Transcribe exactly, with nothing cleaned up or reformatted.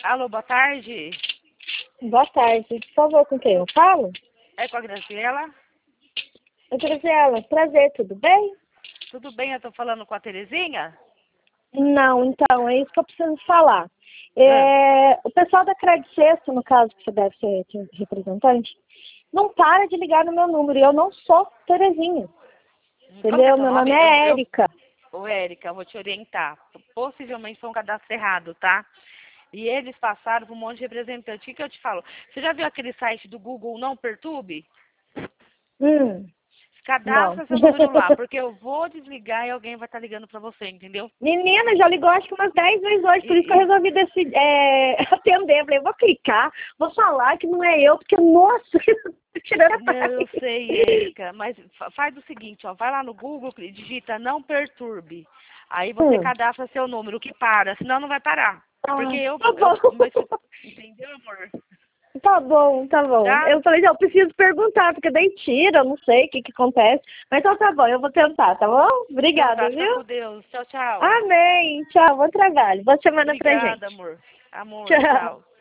Alô, boa tarde. Boa tarde. Por favor, com quem eu falo? É com a Graciela? Oi, Graciela. Prazer, tudo bem? Tudo bem, eu tô falando com a Terezinha? Não, então, é isso que eu preciso falar. Ah. É, o pessoal da Credit Sexto, no caso, que você deve ser representante, não para de ligar no meu número. E eu não sou Terezinha. Como que é Entendeu? seu Meu nome? nome Eu, é eu... Érica. Ô, Érica, eu vou te orientar. Possivelmente foi um cadastro errado, tá? E eles passaram por um monte de representante. O que, que eu te falo? Você já viu aquele site do Google Não Perturbe? Hum, não. Cadastra seu número lá, porque eu vou desligar e alguém vai estar ligando pra você, entendeu? Menina, já ligou acho que umas dez vezes hoje, por E, isso que eu e... resolvi decidir, é, atender. Falei, vou clicar, vou falar que não é eu, porque, nossa, tirando a Não, eu paz. sei, Érica, mas fa- faz o seguinte, ó, vai lá no Google, cli- digita Não Perturbe. Aí você Hum, cadastra seu número, que para, senão não vai parar. Porque ah, eu, tá eu, bom. mas, entendeu, amor? Tá bom, tá bom. Tá? Eu falei, eu preciso perguntar, porque daí tira, eu não sei o que que acontece. Mas então tá bom, eu vou tentar, tá bom? Então Obrigada, tá, fica viu? com Deus. Tchau, tchau. Amém. Tchau, bom trabalho. Boa semana pra Obrigada, gente. amor. Amor, Tchau. tchau.